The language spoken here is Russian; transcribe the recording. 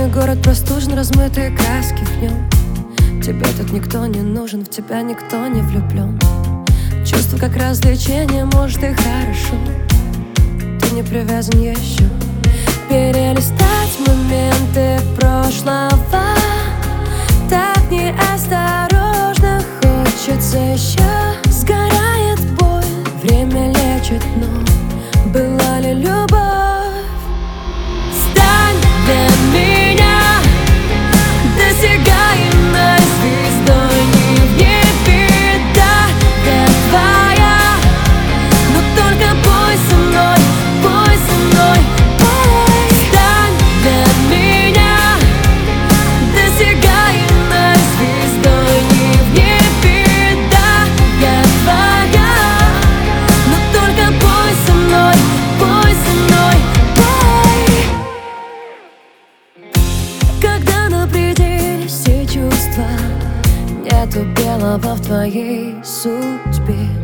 Мой город простужен, размытые краски в нем. Тебе тут никто не нужен, в тебя никто не влюблен. Чувство как развлечение, может и хорошо. Ты не привязан еще. Перелистать моменты прошлого так неосторожно хочется еще. Сгорает боль, время лечит, но была ли любовь? Стань для меня досягаемой звездой, не в небе, да, я твоя. Но только пой со мной, пой со мной, пой. Стань для меня досягаемой звездой, не в небе, да, я твоя. Но только пой со мной, пой со мной, пой. Когда на пределе все чувства, нету белого в твоей судьбе.